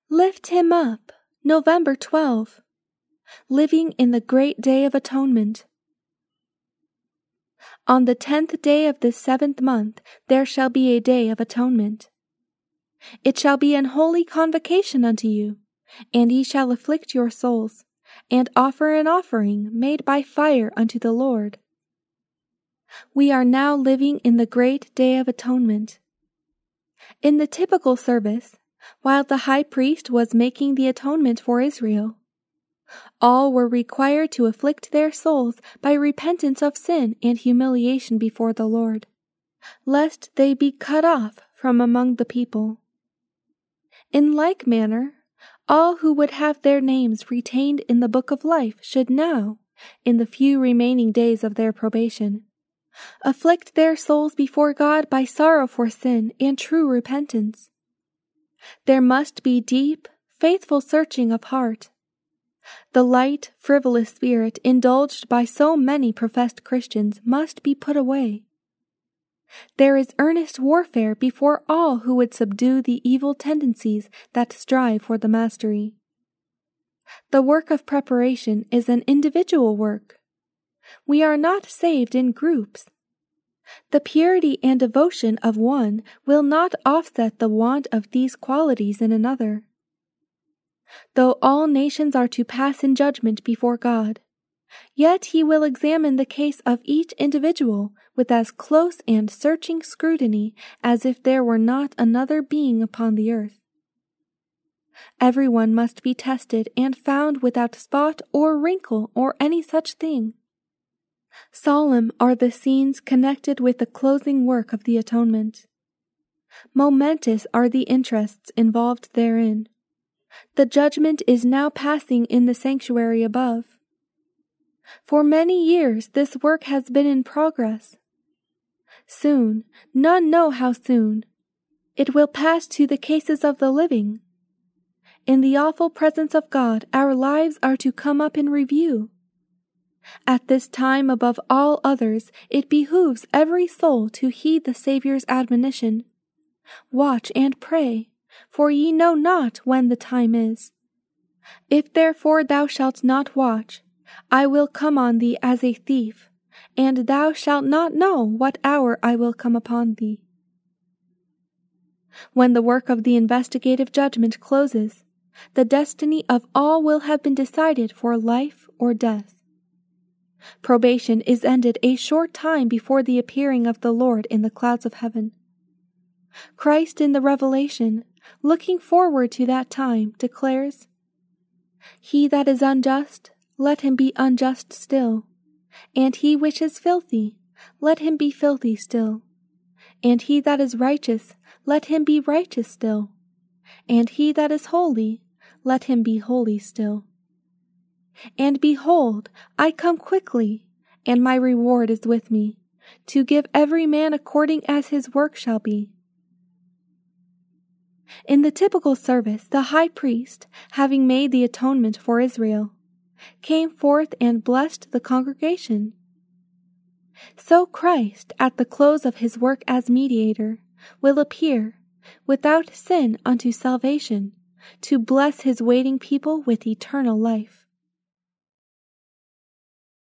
Lift him up, November 12. Living in the Great Day of Atonement. On the 10th day of this 7th month there shall be a day of atonement. It shall be an holy convocation unto you, and ye shall afflict your souls, and offer an offering made by fire unto the Lord. We are now living in the Great Day of Atonement. In the typical service, while the high priest was making the atonement for Israel, all were required to afflict their souls by repentance of sin and humiliation before the Lord, lest they be cut off from among the people. In like manner, all who would have their names retained in the book of life should now, in the few remaining days of their probation, afflict their souls before God by sorrow for sin and true repentance. There must be deep, faithful searching of heart. The light, frivolous spirit indulged by so many professed Christians must be put away. There is earnest warfare before all who would subdue the evil tendencies that strive for the mastery. The work of preparation is an individual work. We are not saved in groups. The purity and devotion of one will not offset the want of these qualities in another. Though all nations are to pass in judgment before God, yet he will examine the case of each individual with as close and searching scrutiny as if there were not another being upon the earth. Everyone must be tested and found without spot or wrinkle or any such thing. Solemn are the scenes connected with the closing work of the atonement. Momentous are the interests involved therein. The judgment is now passing in the sanctuary above. For many years this work has been in progress. Soon, none know how soon, it will pass to the cases of the living. In the awful presence of God, our lives are to come up in review. At this time, above all others, it behooves every soul to heed the Saviour's admonition. Watch and pray, for ye know not when the time is. If therefore thou shalt not watch, I will come on thee as a thief, and thou shalt not know what hour I will come upon thee. When the work of the investigative judgment closes, the destiny of all will have been decided for life or death. Probation is ended a short time before the appearing of the Lord in the clouds of heaven. Christ in the Revelation, looking forward to that time, declares, "He that is unjust, let him be unjust still, and he which is filthy, let him be filthy still, and he that is righteous, let him be righteous still, and he that is holy, let him be holy still. And behold, I come quickly, and my reward is with me, to give every man according as his work shall be." In the typical service, the high priest, having made the atonement for Israel, came forth and blessed the congregation. So Christ, at the close of his work as mediator, will appear, without sin unto salvation, to bless his waiting people with eternal life.